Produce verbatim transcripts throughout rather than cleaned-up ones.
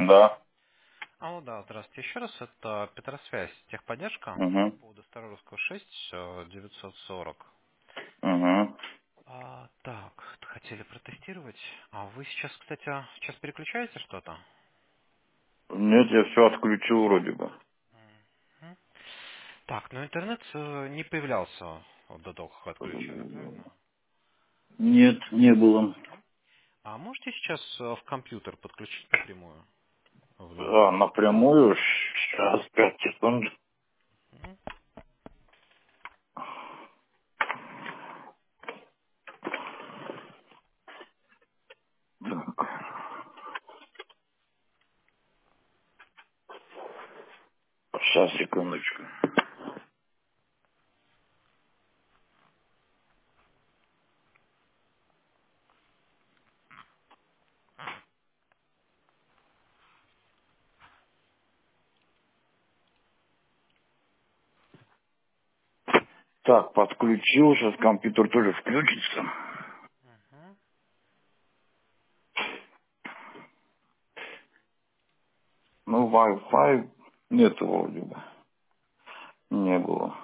Да. Алло, да, здравствуйте еще раз. Это Петросвязь, техподдержка Угу. по поводу Старорусского шесть э, девятьсот сорок. Угу. А, так, хотели протестировать. А вы сейчас, кстати, сейчас переключаете что-то? Нет, я все отключил вроде бы. Мгм. Так, но интернет э, не появлялся вот до того, как вы отключали, правильно? Нет, не было. А можете сейчас э, в компьютер подключить напрямую в А, ноутбук? напрямую, сейчас, пять секунд. Мгм. Сейчас, секундочку. Так, подключил, сейчас компьютер тоже включится. Мгм. Ну, Wi-Fi нет вроде бы. Не было.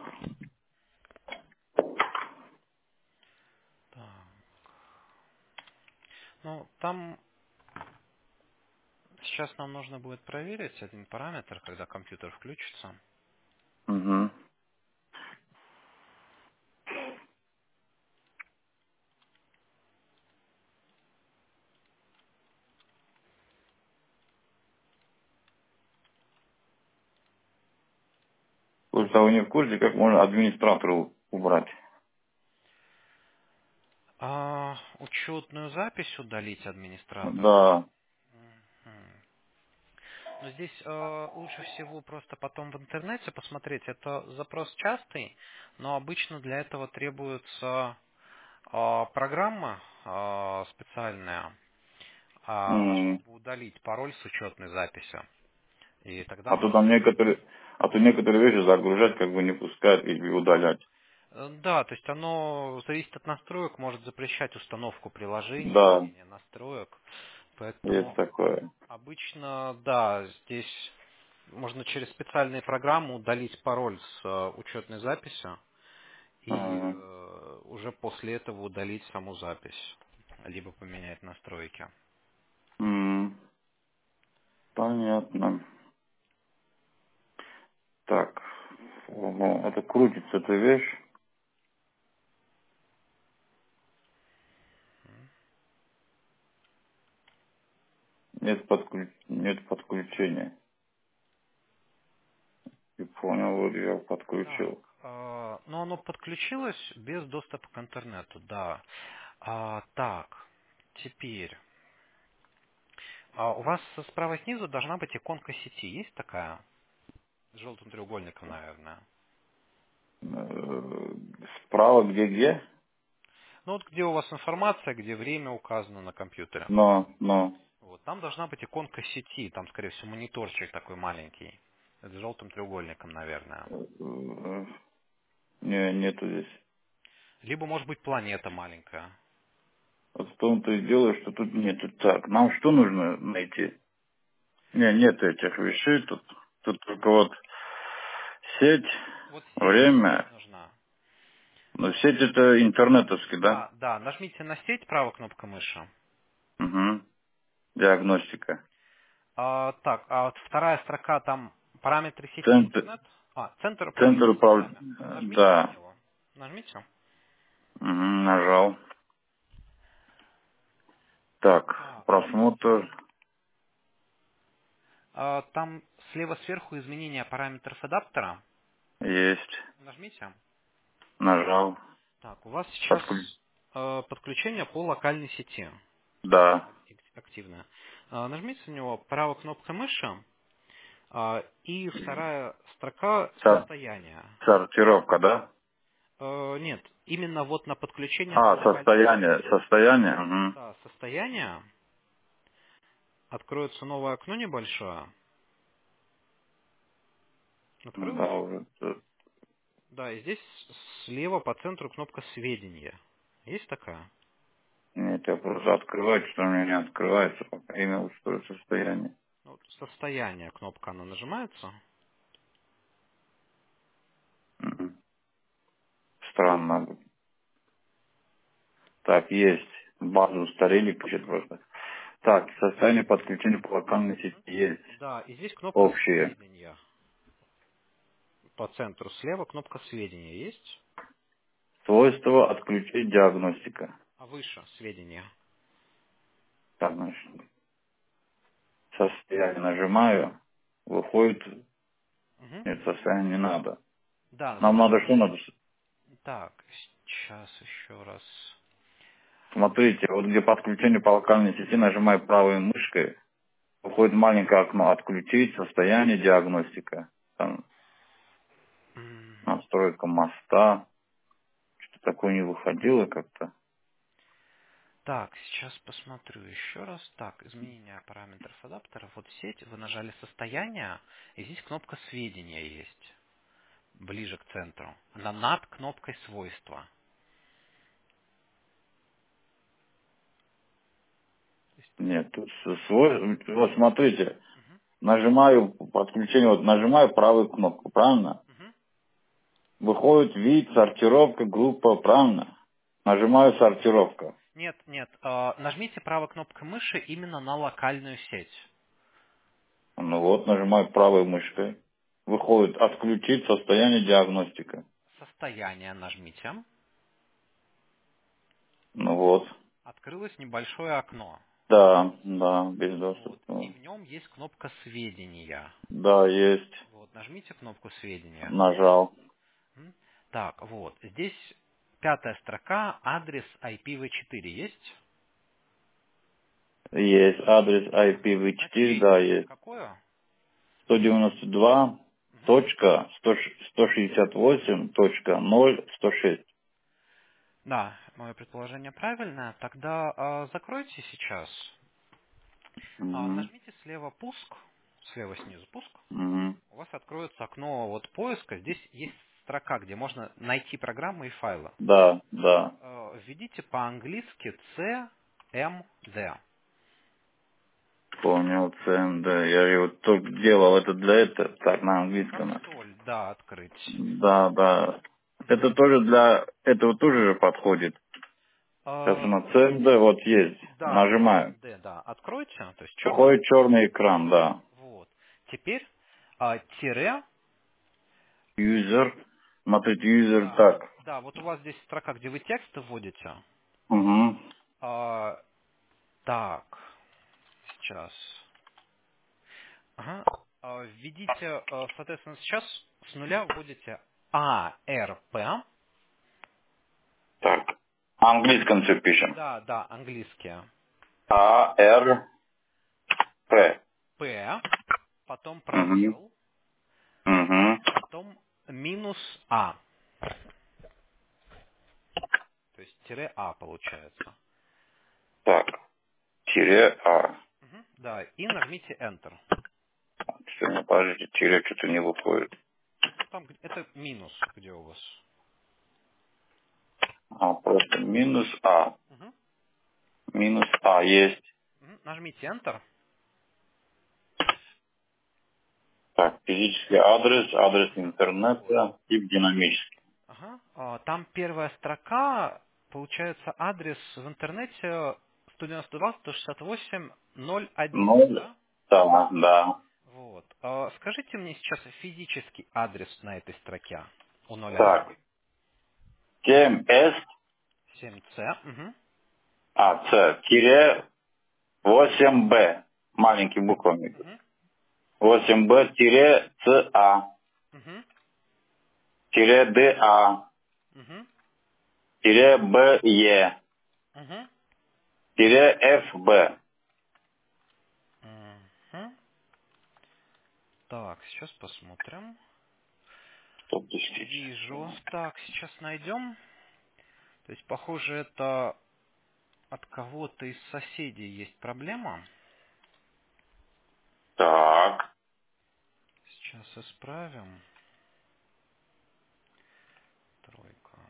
Так. Ну, там сейчас нам нужно будет проверить один параметр, когда компьютер включится. Угу. Просто вы не в курсе, как можно администратора убрать? А, учетную запись удалить администратора. Да. Мгм. Но здесь э, лучше всего просто потом в интернете посмотреть. Это запрос частый, но обычно для этого требуется э, программа э, специальная, э, М. чтобы удалить пароль с учетной записи. И тогда А то можно там будет... некоторые, а то некоторые вещи загружать как бы не пускают или удалять. Э, Да, то есть оно зависит от настроек, может запрещать установку приложений, Да, изменение настроек. есть Поэтому такое. обычно, да, здесь можно через специальные программы удалить пароль с э, учетной записи и Ага. э, уже после этого удалить саму запись, либо поменять настройки. М, Понятно. Так. Ого, это крутится эта вещь. Нет, подключ... Нет подключения. И понял, вот я Так, подключил. э, но оно подключилось без доступа к интернету, да. А, так, теперь. А у вас справа снизу должна быть иконка сети. Есть такая? С желтым треугольником, наверное. Э, Справа где-где? Ну вот где у вас информация, где время указано на компьютере. Но, но. Вот, там должна быть иконка сети, там, скорее всего, мониторчик такой маленький. С желтым треугольником, наверное. э, Не, нету здесь. Либо, может быть, планета маленькая. Вот в том-то и дело, что тут нету. Так, нам что нужно найти? Не, нет этих вещей тут. Тут только вот сеть, Вот сеть, сеть время. нужна. Но сеть это интернетовский, да? Да, да, нажмите на сеть, правая кнопка мыши. Угу. Диагностика. А, так, а вот вторая строка, там параметры сети Центр, интернет. А, центр центр управления сетями. управления. Нажмите на Да. него. Нажмите. Угу, нажал. Так, Так, просмотр теперь. А, там слева сверху изменение параметров адаптера. есть. Нажмите. Нажал. Так, у вас сейчас Подключ... э, подключение по локальной сети. Да. ак- Активное. А, нажмите на него правой кнопкой мыши. а, И вторая строка Сор- состояние. Сортировка, да? Э, Нет, именно вот на подключение по А, локальной состояние, сети. состояние. Угу. Да, состояние. Откроется новое окно небольшое. Открылось? Да, уже. тут. Да, и здесь слева по центру кнопка сведения. Есть такая? Нет, я просто открываю, что у меня не открывается, пока имя устроит состояние. Вот состояние кнопка, она нажимается? Мгм. Странно. Так, есть. Базу устарели, пишет просто. Так, состояние подключения по локальной сети есть. Да, и здесь кнопка Общие. сведения. По центру слева кнопка сведения есть, Свойства отключить диагностика. а выше сведения. Так, значит, состояние нажимаю, выходит, Мгм. нет, состояние не надо. Да, Нам надо запомните. что надо? Так, сейчас еще раз. Смотрите, вот где подключение по локальной сети, нажимаю правой мышкой, выходит маленькое окно «Отключить», «Состояние», «Диагностика». Там М, настройка моста. Что такое не выходило как-то. Так, сейчас посмотрю еще раз. Так, изменение параметров адаптера. Вот сеть, вы нажали состояние, и здесь кнопка сведения есть, ближе к центру. Она над кнопкой свойства. То есть- Нет, тут с- свой... Вот смотрите, Мгм, нажимаю подключение, вот нажимаю правую кнопку, правильно? мгм. Выходит вид, сортировка, группа, правильно? Нажимаю сортировка. Нет, нет, э, нажмите правой кнопкой мыши именно на локальную сеть. Ну вот, нажимаю правой мышкой. Выходит отключить состояние диагностика. Состояние нажмите. Ну вот. Открылось небольшое окно. Да, да, без Вот. И доступа. в нем есть кнопка сведения. Да, есть. Вот, нажмите кнопку сведения. Нажал. М. Так, вот. Здесь пятая строка, адрес ай пи ви четыре есть? Есть адрес ай пи ви четыре, да, Значение есть. какое? сто девяносто два Мгм. точка сто шестьдесят восемь точка ноль сто шесть. Да, мое предположение правильное. Тогда а, закройте сейчас. А, Угу. нажмите слева пуск, слева снизу пуск. Угу. У вас откроется окно вот поиска. Здесь есть строка, где можно найти программы и файлы. Да, да. Э, Введите по-английски си эм ди. Понял, си эм ди. Я его только делал это для этого, так, на английском. Консоль, да, открыть. Да, да. Мгм. Это тоже для этого тоже же подходит. Сейчас у Э, нас си эм ди вот есть. Да, Нажимаю. си эм ди, да, откройте, то есть черный. Выходит черный экран, да. Вот. Теперь а, тире, Юзер. Смотрите, юзер да, так. да, вот у вас здесь строка, где вы текст вводите. Угу. А, так, сейчас. Ага. А, введите, а, соответственно, сейчас с нуля вводите а эр пи. Так. На английском все пишем. Да, да, английские. А, Р, П. П, потом Угу. пробел, Угу. потом минус А. То есть тире А получается. Так. Тире А. Мгм. Да, и нажмите Enter. Сегодня, подождите, тире что-то не выходит. Ну, там г- это минус, где у вас. А, просто минус А. Мгм. Минус А есть. Мгм. Нажмите Enter. Так, физический адрес, адрес Ага. Вот. интернета, тип динамический. Ага. А, Там первая строка, получается, адрес в интернете сто девяносто два точка сто шестьдесят восемь точка ноль один, Ну, да? да, да. Вот. А Скажите мне сейчас физический адрес на этой строке у ноль один. Так, семь эс, семь це. Угу. а, С, тире восемь бэ, маленький буквами. Угу. восемь бэ тире С А, Угу. тире Д А, Угу. тире Б Е, Угу. тире Ф Б. Угу. Так, сейчас посмотрим. Стоп, десять. Вижу. Так, сейчас найдем. То есть, похоже, это от кого-то из соседей есть проблема. Так, Сейчас исправим. Тройка.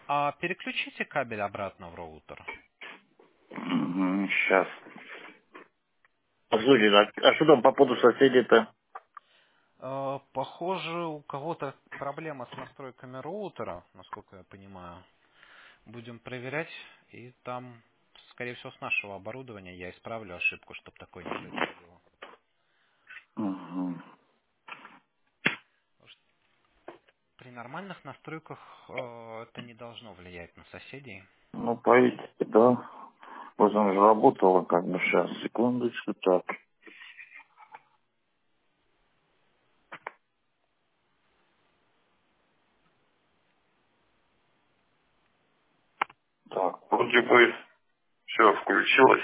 А переключите кабель обратно в роутер. Угу, сейчас. Слушай, а, а что там по поводу соседей-то? Э, Похоже, у кого-то проблема с настройками роутера, насколько я понимаю. Будем проверять, и там, скорее всего, с нашего оборудования я исправлю ошибку, чтобы такое не происходило. Угу. Потому что при нормальных настройках э, это не должно влиять на соседей. Ну, по идее, да. Вот она же работала как бы сейчас. Секундочку, так. Так, вроде бы все включилось.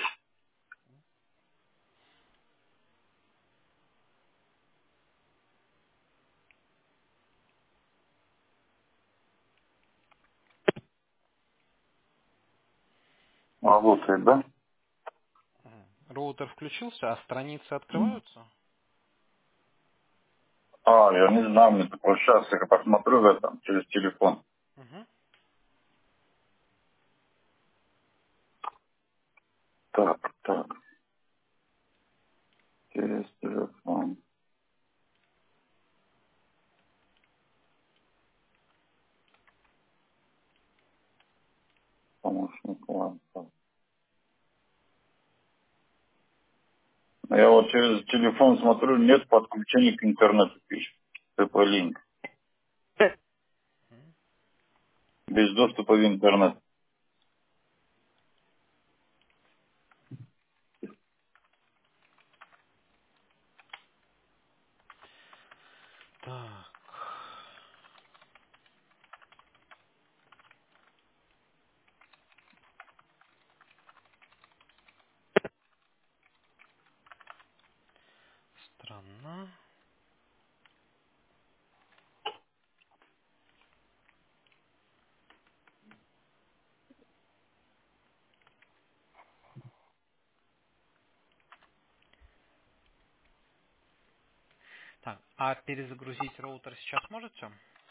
Работает, да? Мгм. Роутер включился, а страницы открываются? А, я не знаю, мне такой сейчас я посмотрю в этом через телефон. Угу. Так, так, через телефон. Помощник лампа. Я вот через телефон смотрю, нет подключения к интернету пишет. тэ пэ-линк. Без доступа в интернет. Так, странно. Так, а перезагрузить роутер сейчас можете?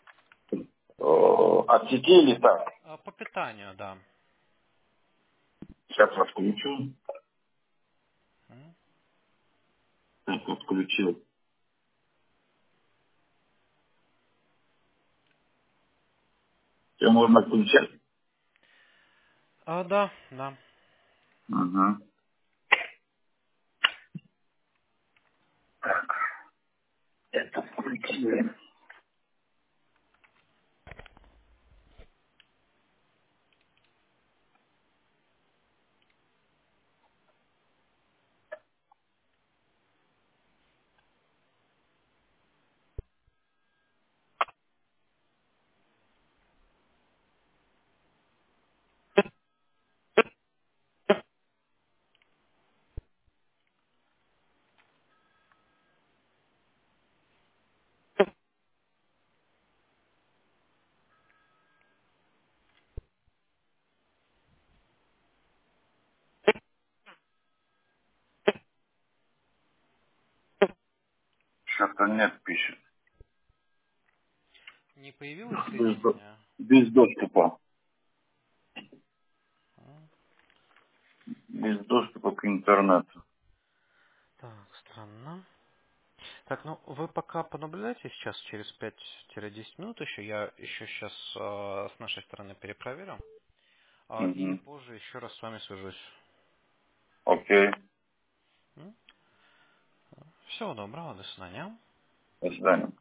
О, от сети или так? А, По питанию, да. Сейчас отключу. М. Так, отключил. Все можно отключать. А, да, да. Угу. Это включили. Что-то нет, пишет. Не появилось Без, до- соединение? без доступа. М. Без доступа к интернету. Так, странно. Так, ну вы пока понаблюдайте сейчас через пять-десять минут еще. Я еще сейчас с нашей стороны перепроверю. А, и Угу. позже еще раз с вами свяжусь. Окей. М? Всего доброго, до свидания. До свидания.